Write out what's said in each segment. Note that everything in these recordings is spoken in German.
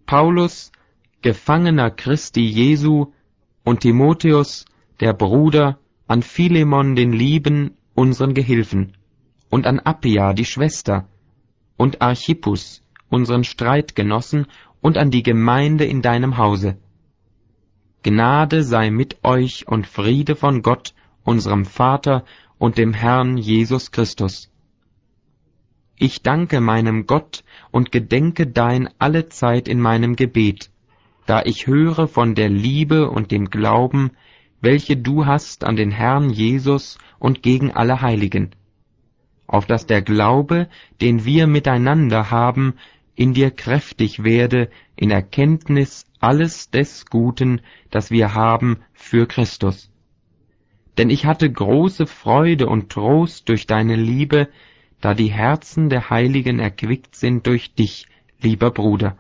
Paulus, Gefangener Christi Jesu, und Timotheus, der Bruder, an Philemon den Lieben, unseren Gehilfen, und an Appia, die Schwester, und Archippus, unseren Streitgenossen, und an die Gemeinde in deinem Hause. Gnade sei mit euch und Friede von Gott, unserem Vater und dem Herrn Jesus Christus. Ich danke meinem Gott und gedenke dein allezeit in meinem Gebet, da ich höre von der Liebe und dem Glauben, welche du hast an den Herrn Jesus und gegen alle Heiligen, auf dass der Glaube, den wir miteinander haben, in dir kräftig werde in Erkenntnis alles des Guten, das wir haben für Christus. Denn ich hatte große Freude und Trost durch deine Liebe, da die Herzen der Heiligen erquickt sind durch dich, lieber Bruder.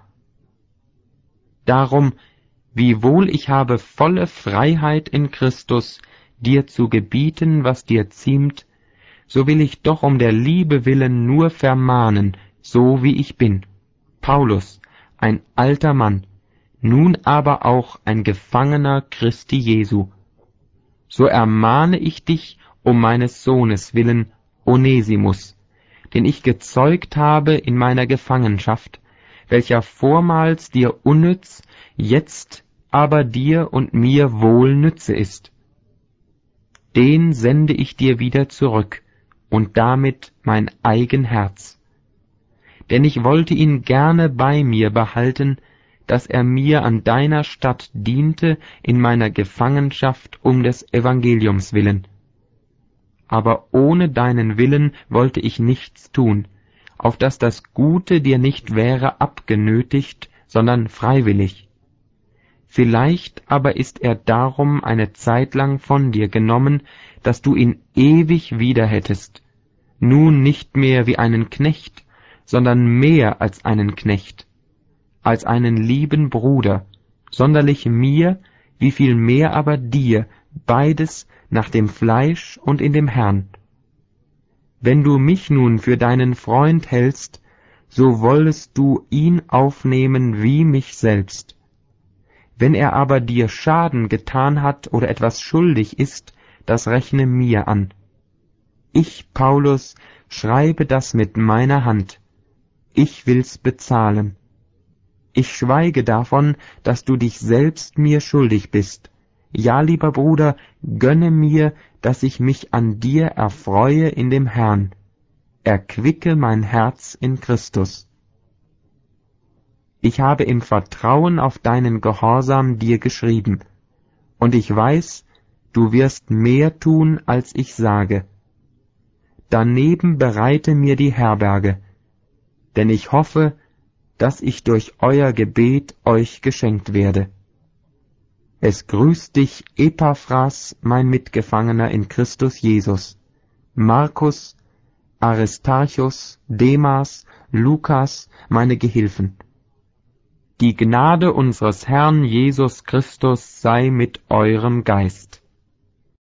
Darum, wiewohl ich habe volle Freiheit in Christus, dir zu gebieten, was dir ziemt, so will ich doch um der Liebe willen nur vermahnen, so wie ich bin, Paulus, ein alter Mann, nun aber auch ein Gefangener Christi Jesu. So ermahne ich dich um meines Sohnes willen, Onesimus, den ich gezeugt habe in meiner Gefangenschaft, welcher vormals dir unnütz, jetzt aber dir und mir wohl Nütze ist. Den sende ich dir wieder zurück, und damit mein eigen Herz. Denn ich wollte ihn gerne bei mir behalten, dass er mir an deiner Statt diente in meiner Gefangenschaft um des Evangeliums willen. Aber ohne deinen Willen wollte ich nichts tun, auf dass das Gute dir nicht wäre abgenötigt, sondern freiwillig. Vielleicht aber ist er darum eine Zeit lang von dir genommen, dass du ihn ewig wieder hättest, nun nicht mehr wie einen Knecht, sondern mehr als einen Knecht, als einen lieben Bruder, sonderlich mir, wie viel mehr aber dir, beides nach dem Fleisch und in dem Herrn. Wenn du mich nun für deinen Freund hältst, so wollest du ihn aufnehmen wie mich selbst. Wenn er aber dir Schaden getan hat oder etwas schuldig ist, das rechne mir an. Ich, Paulus, schreibe das mit meiner Hand. Ich will's bezahlen. Ich schweige davon, dass du dich selbst mir schuldig bist. Ja, lieber Bruder, gönne mir, dass ich mich an dir erfreue in dem Herrn. Erquicke mein Herz in Christus. Ich habe im Vertrauen auf deinen Gehorsam dir geschrieben, und ich weiß, du wirst mehr tun, als ich sage. Daneben bereite mir die Herberge, denn ich hoffe, dass ich durch euer Gebet euch geschenkt werde. Es grüßt dich Epaphras, mein Mitgefangener in Christus Jesus, Markus, Aristarchus, Demas, Lukas, meine Gehilfen. Die Gnade unseres Herrn Jesus Christus sei mit eurem Geist.